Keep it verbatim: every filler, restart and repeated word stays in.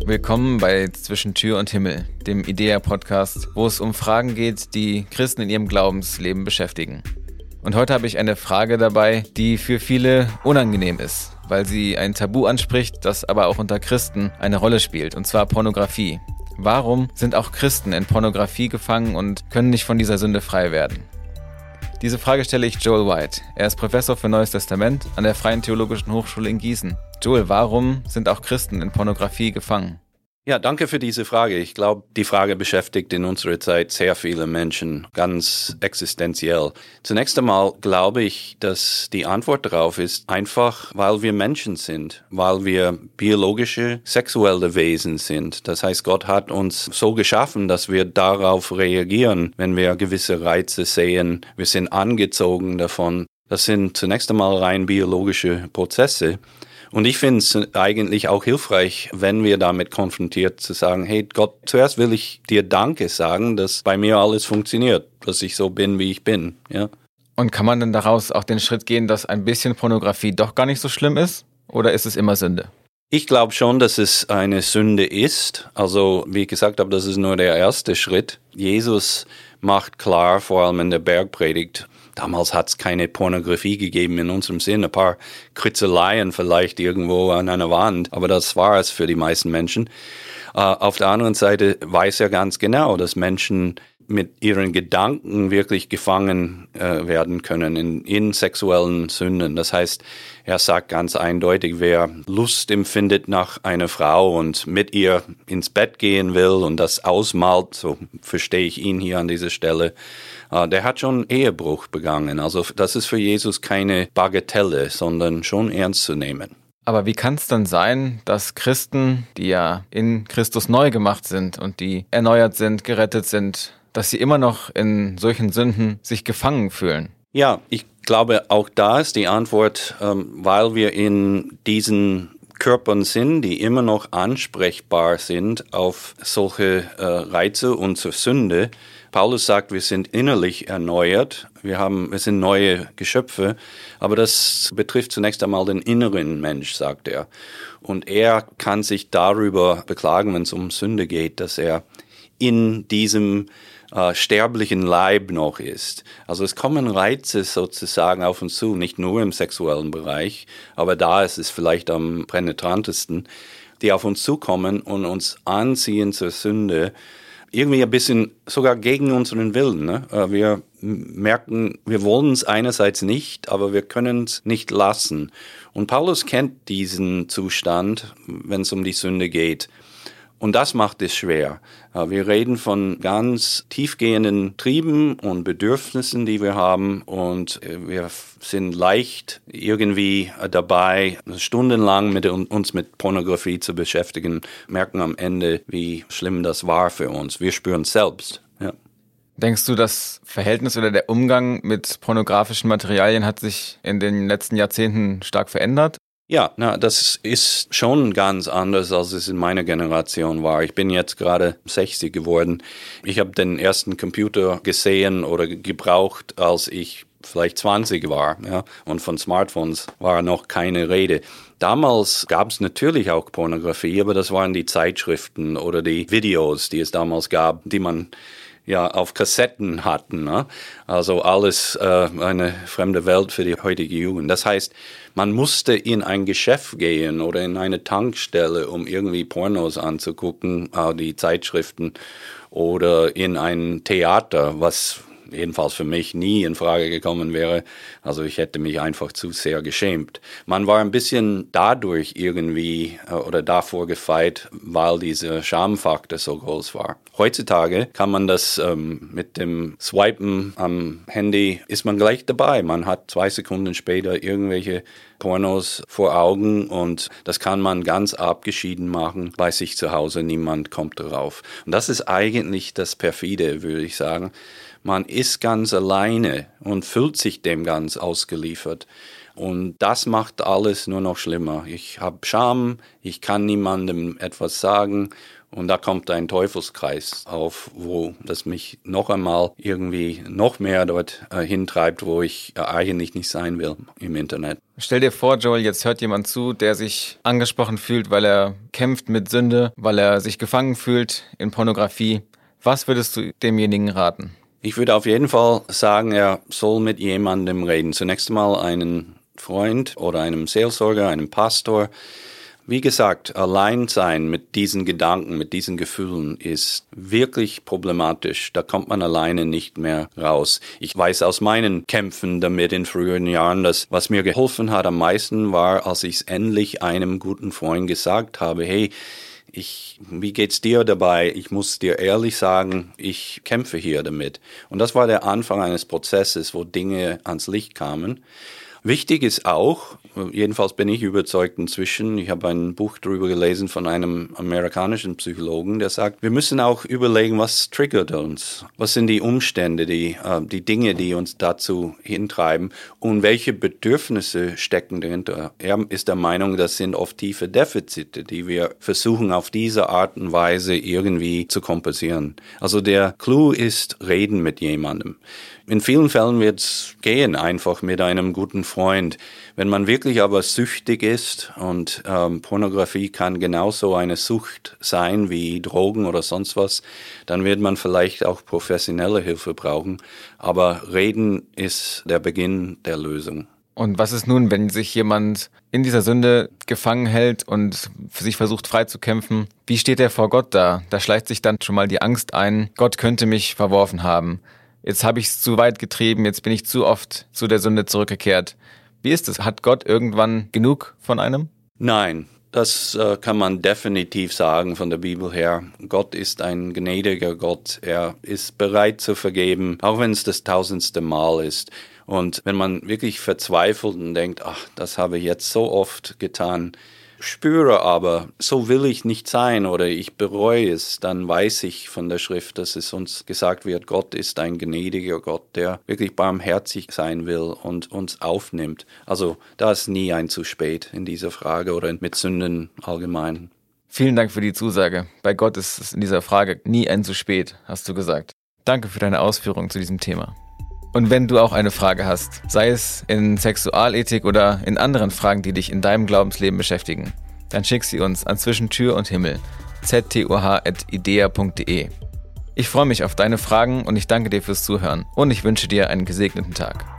Willkommen bei Zwischen Tür und Himmel, dem IDEA-Podcast, wo es um Fragen geht, die Christen in ihrem Glaubensleben beschäftigen. Und heute habe ich eine Frage dabei, die für viele unangenehm ist, weil sie ein Tabu anspricht, das aber auch unter Christen eine Rolle spielt, und zwar Pornografie. Warum sind auch Christen in Pornografie gefangen und können nicht von dieser Sünde frei werden? Diese Frage stelle ich Joel White. Er ist Professor für Neues Testament an der Freien Theologischen Hochschule in Gießen. Joel, warum sind auch Christen in Pornografie gefangen? Ja, danke für diese Frage. Ich glaube, die Frage beschäftigt in unserer Zeit sehr viele Menschen, ganz existenziell. Zunächst einmal glaube ich, dass die Antwort darauf ist einfach, weil wir Menschen sind, weil wir biologische, sexuelle Wesen sind. Das heißt, Gott hat uns so geschaffen, dass wir darauf reagieren, wenn wir gewisse Reize sehen. Wir sind angezogen davon. Das sind zunächst einmal rein biologische Prozesse. Und ich finde es eigentlich auch hilfreich, wenn wir damit konfrontiert zu sagen, hey Gott, zuerst will ich dir Danke sagen, dass bei mir alles funktioniert, dass ich so bin, wie ich bin. Ja. Und kann man denn daraus auch den Schritt gehen, dass ein bisschen Pornografie doch gar nicht so schlimm ist? Oder ist es immer Sünde? Ich glaube schon, dass es eine Sünde ist. Also wie ich gesagt habe, das ist nur der erste Schritt. Jesus macht klar, vor allem in der Bergpredigt, damals hat es keine Pornografie gegeben in unserem Sinn, ein paar Kritzeleien vielleicht irgendwo an einer Wand, aber das war es für die meisten Menschen. Äh, auf der anderen Seite weiß er ganz genau, dass Menschen mit ihren Gedanken wirklich gefangen äh, werden können in, in sexuellen Sünden. Das heißt, er sagt ganz eindeutig, wer Lust empfindet nach einer Frau und mit ihr ins Bett gehen will und das ausmalt, so verstehe ich ihn hier an dieser Stelle, äh, der hat schon Ehebruch begangen. Also das ist für Jesus keine Bagatelle, sondern schon ernst zu nehmen. Aber wie kann es dann sein, dass Christen, die ja in Christus neu gemacht sind und die erneuert sind, gerettet sind, dass sie immer noch in solchen Sünden sich gefangen fühlen? Ja, ich glaube, auch da ist die Antwort, ähm, weil wir in diesen Körpern sind, die immer noch ansprechbar sind auf solche äh, Reize und zur Sünde. Paulus sagt, wir sind innerlich erneuert, wir haben, wir sind neue Geschöpfe, aber das betrifft zunächst einmal den inneren Mensch, sagt er. Und er kann sich darüber beklagen, wenn es um Sünde geht, dass er in diesem äh, sterblichen Leib noch ist. Also es kommen Reize sozusagen auf uns zu, nicht nur im sexuellen Bereich, aber da ist es vielleicht am penetrantesten, die auf uns zukommen und uns anziehen zur Sünde, irgendwie ein bisschen sogar gegen unseren Willen. Ne? Wir merken, wir wollen es einerseits nicht, aber wir können es nicht lassen. Und Paulus kennt diesen Zustand, wenn es um die Sünde geht. Und das macht es schwer. Wir reden von ganz tiefgehenden Trieben und Bedürfnissen, die wir haben, und wir sind leicht irgendwie dabei, stundenlang mit uns mit Pornografie zu beschäftigen, merken am Ende, wie schlimm das war für uns. Wir spüren es selbst. Ja. Denkst du, das Verhältnis oder der Umgang mit pornografischen Materialien hat sich in den letzten Jahrzehnten stark verändert? Ja, na, das ist schon ganz anders, als es in meiner Generation war. Ich bin jetzt gerade sechzig geworden. Ich habe den ersten Computer gesehen oder gebraucht, als ich vielleicht zwanzig war. Ja? Und von Smartphones war noch keine Rede. Damals gab es natürlich auch Pornografie, aber das waren die Zeitschriften oder die Videos, die es damals gab, die man ja auf Kassetten hatten. Ne? Also alles äh, eine fremde Welt für die heutige Jugend. Das heißt, man musste in ein Geschäft gehen oder in eine Tankstelle, um irgendwie Pornos anzugucken, äh, die Zeitschriften, oder in ein Theater, was jedenfalls für mich nie in Frage gekommen wäre. Also ich hätte mich einfach zu sehr geschämt. Man war ein bisschen dadurch irgendwie äh, oder davor gefeit, weil dieser Schamfaktor so groß war. Heutzutage kann man das ähm, mit dem Swipen am Handy, ist man gleich dabei. Man hat zwei Sekunden später irgendwelche Pornos vor Augen und das kann man ganz abgeschieden machen bei sich zu Hause. Niemand kommt darauf. Und das ist eigentlich das Perfide, würde ich sagen. Man ist ganz alleine und fühlt sich dem ganz ausgeliefert. Und das macht alles nur noch schlimmer. Ich habe Scham, ich kann niemandem etwas sagen Und da kommt ein Teufelskreis auf, wo das mich noch einmal irgendwie noch mehr dort äh, hintreibt, wo ich äh, eigentlich nicht sein will im Internet. Stell dir vor, Joel, jetzt hört jemand zu, der sich angesprochen fühlt, weil er kämpft mit Sünde, weil er sich gefangen fühlt in Pornografie. Was würdest du demjenigen raten? Ich würde auf jeden Fall sagen, er soll mit jemandem reden. Zunächst einmal einen Freund oder einem Seelsorger, einem Pastor. Wie gesagt, allein sein mit diesen Gedanken, mit diesen Gefühlen ist wirklich problematisch. Da kommt man alleine nicht mehr raus. Ich weiß aus meinen Kämpfen damit in früheren Jahren, dass was mir geholfen hat am meisten war, als ich es endlich einem guten Freund gesagt habe, hey, ich, wie geht's dir dabei? Ich muss dir ehrlich sagen, ich kämpfe hier damit. Und das war der Anfang eines Prozesses, wo Dinge ans Licht kamen. Wichtig ist auch, jedenfalls bin ich überzeugt inzwischen, ich habe ein Buch darüber gelesen von einem amerikanischen Psychologen, der sagt, wir müssen auch überlegen, was triggert uns? Was sind die Umstände, die, äh, die Dinge, die uns dazu hintreiben und welche Bedürfnisse stecken dahinter? Er ist der Meinung, das sind oft tiefe Defizite, die wir versuchen auf diese Art und Weise irgendwie zu kompensieren. Also der Clou ist, reden mit jemandem. In vielen Fällen wird es gehen, einfach mit einem guten Freund. Wenn man wirklich aber süchtig ist, und ähm, Pornografie kann genauso eine Sucht sein wie Drogen oder sonst was, dann wird man vielleicht auch professionelle Hilfe brauchen. Aber reden ist der Beginn der Lösung. Und was ist nun, wenn sich jemand in dieser Sünde gefangen hält und für sich versucht frei zu kämpfen? Wie steht er vor Gott da? Da schleicht sich dann schon mal die Angst ein, Gott könnte mich verworfen haben. Jetzt habe ich es zu weit getrieben, jetzt bin ich zu oft zu der Sünde zurückgekehrt. Wie ist es? Hat Gott irgendwann genug von einem? Nein, das äh, kann man definitiv sagen von der Bibel her. Gott ist ein gnädiger Gott. Er ist bereit zu vergeben, auch wenn es das tausendste Mal ist. Und wenn man wirklich verzweifelt und denkt, ach, das habe ich jetzt so oft getan, spüre aber, so will ich nicht sein oder ich bereue es, dann weiß ich von der Schrift, dass es uns gesagt wird, Gott ist ein gnädiger Gott, der wirklich barmherzig sein will und uns aufnimmt. Also da ist nie ein zu spät in dieser Frage oder mit Sünden allgemein. Vielen Dank für die Zusage. Bei Gott ist es in dieser Frage nie ein zu spät, hast du gesagt. Danke für deine Ausführungen zu diesem Thema. Und wenn du auch eine Frage hast, sei es in Sexualethik oder in anderen Fragen, die dich in deinem Glaubensleben beschäftigen, dann schick sie uns an zwischen Tür und Himmel, z t u h at idea punkt d e. Ich freue mich auf deine Fragen und ich danke dir fürs Zuhören und ich wünsche dir einen gesegneten Tag.